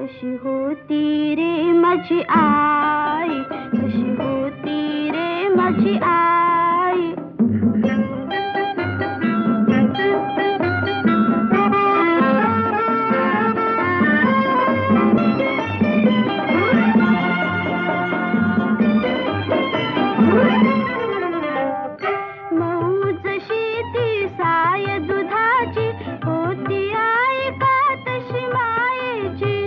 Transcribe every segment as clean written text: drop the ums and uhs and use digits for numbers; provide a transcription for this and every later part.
कशी होती रे माझी आई, कशी होती रे माझी आई. मऊ जशी ती साय दुधाची होती आई का तशी मायेची.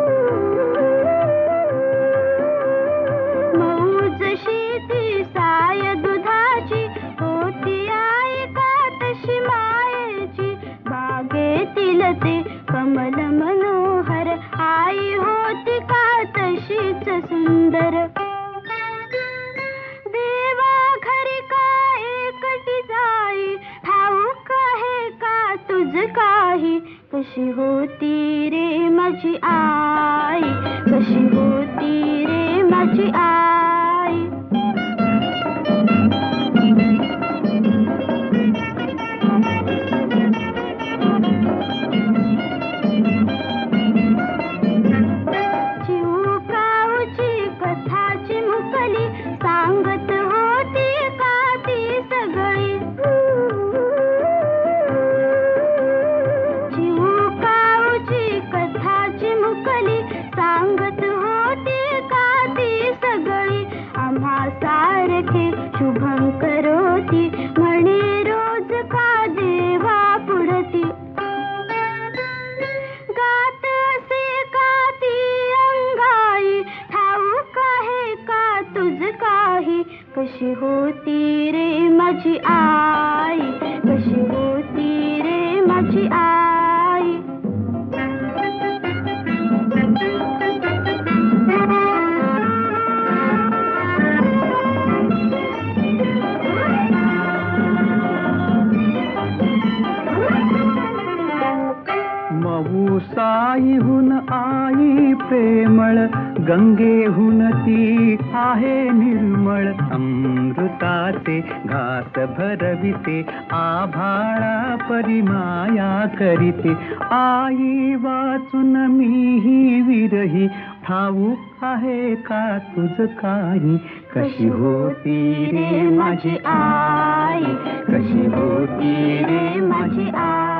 मऊ जशी ती साय दुधाची होती आई का तशी मायेची. बागेतील ते कमल मनोहर आई होती का तशीच सुंदर. देवा घरी का एकटी जाई ठाऊक आहे का तुझ काही. कशी होती रे माझी आई, कशी होती रे माझी आई. चिवकाऊची कथाची मुकली सांगत होती का ती सगळी. चिवकाऊची कथाची मुकली सांगत होती का ती सगळी. आम्हा सारखे शुभं करोती म्हणे रोज का देवा पुढती. गात असे का ती अंगाई ठाऊक आहे का तुझ काही. कशी होती रे माझी आई, कशी होती रे माझी आई. मऊ साईहून आई प्रेमळ, गंगेहून ती आहे निर्मळ. अमृताचे घास भरविते, आभाळा परिमाया करीते. आई वाचून मीही विरही, ठाऊक आहे का तुझ काही. कशी होती रे माझी आई, कशी होती रे माझी आई.